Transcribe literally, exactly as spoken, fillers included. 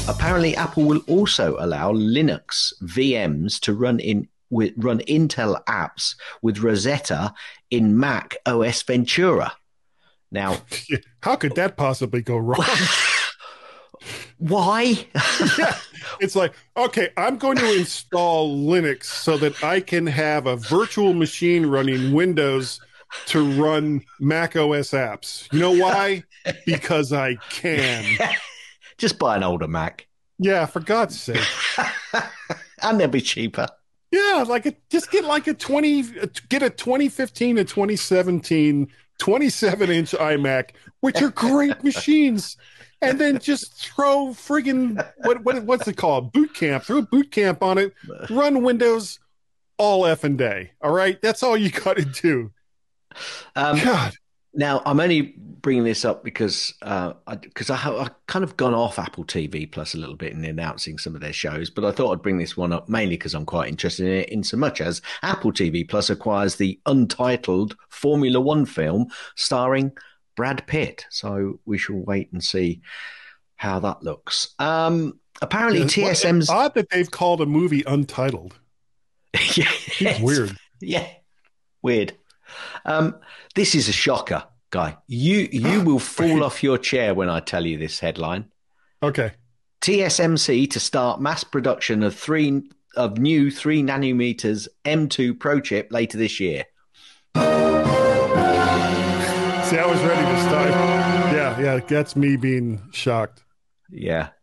Apparently, Apple will also allow Linux V Ms to run in with run Intel apps with Rosetta in Mac O S Ventura. Now, how could that possibly go wrong? Why? Yeah, it's like, okay, I'm going to install Linux so that I can have a virtual machine running Windows to run Mac O S apps. You know why? Because I can. Just buy an older Mac. Yeah, for God's sake. And they'll be cheaper. Yeah, like a, just get like a twenty, get a twenty fifteen and twenty seventeen twenty-seven inch iMac, which are great machines. And then just throw friggin' what what what's it called? Boot camp. Throw boot camp on it. Run Windows all effing day. All right, that's all you got to do. Um, God. Now I'm only bringing this up because uh, because I, I, I kind of gone off Apple T V Plus a little bit in announcing some of their shows, but I thought I'd bring this one up mainly because I'm quite interested in it. In so much as Apple T V Plus acquires the untitled Formula One film starring Brad Pitt. So we shall wait and see how that looks. Um, apparently, yeah, T S M's well, odd that they've called a movie Untitled. Yeah, it's weird. Yeah, weird. Um, this is a shocker, Guy. You you will fall off your chair when I tell you this headline. Okay. T S M C to start mass production of three of new three nanometers M two Pro chip later this year. See, I was ready this time. Yeah, yeah, that's me being shocked. Yeah,